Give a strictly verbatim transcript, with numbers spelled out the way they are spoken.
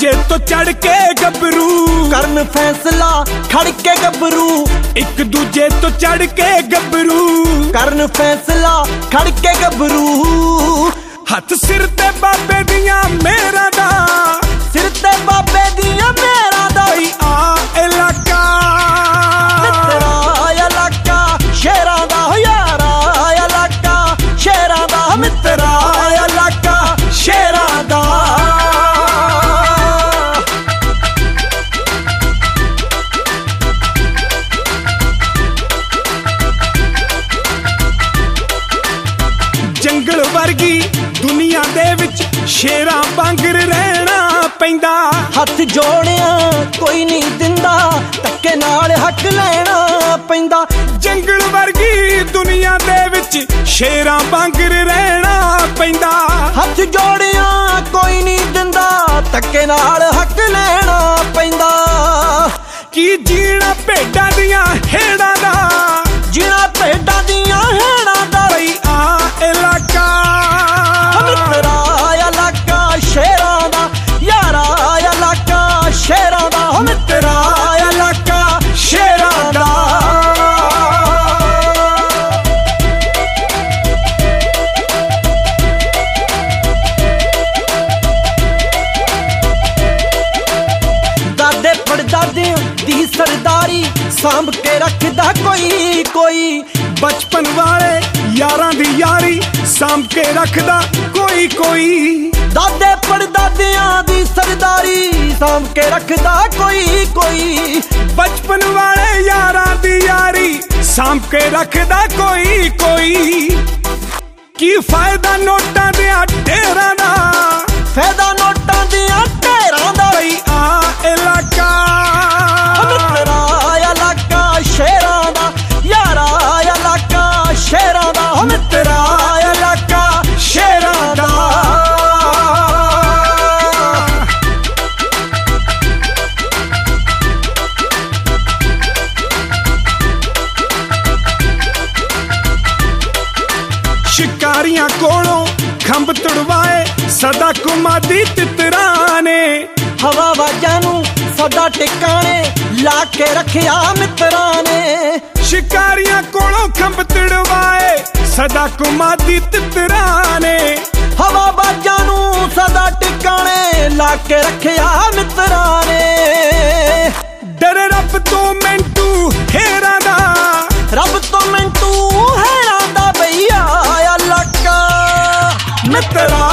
दूजे तो चढ़ के गबरू करन फैसला खड़ के गबरू एक दूजे तो चढ़ के गबरू करन फैसला खड़ के गबरू हथ सिर ते बाबे दियां मेरा दा सिर ते बाबे दियां मेरा दा आ इलाका मित्रा इलाका शेरां दा यारा इलाका शेरां दा मित्रा इलाका शेरां दा जंगल वर्गी दुनिया दे विच शेरां वांगर रहना पैंदा हथ जोड़िया कोई नहीं दिंदा धक्के नाल हक लेना पैंदा जंगल वर्गी दुनिया दे विच शेरां वांगर रहना पैंदा हथ जोड़िया कोई नहीं दिंदा धक्के नाल हक लेना पैंदा की जीना भेडां दियां हेड़ां दा जीना भेडां दियां हेड़ां दा आ इलाका मित्रा इलाका शेरां दा यारा इलाका शेरां दा मित्रा इलाका शेरां दा दादे पड़दादे दी सरदारी सांभ के रखदा कोई कोई बचपन वाले यारां दी यारी सांभ के रखदा कोई कोई दादे पड़दादियां दी सरदारी सांभ के रखदा कोई कोई बचपन वाले यारां दी यारी सांभ के रखदा कोई कोई की फायदा नोटां दियां ढेरां दा फायदा नोटां दियां ढेरां दा आ इलाका मित्रा इलाका शेरां दा यारा इलाका शेरां दा मित्रा इलाका शेरां दा शिकारियां कोलों खंभ तुड़वाए सदा कुमादी तितरां ने हवा वाजां नू सदा टिकाणे ला के रखिया मित्रां ने शिकारियां कोलों खंभ तुड़वाए सदा कुमादी तितरां ने हवा वाजां नू सदा टिकाणे ला के रखिया मित्रां ने डर रब तो मिंटू हेरां दा रब तो मिंटू हेरां दा भैया इलाका मित्रा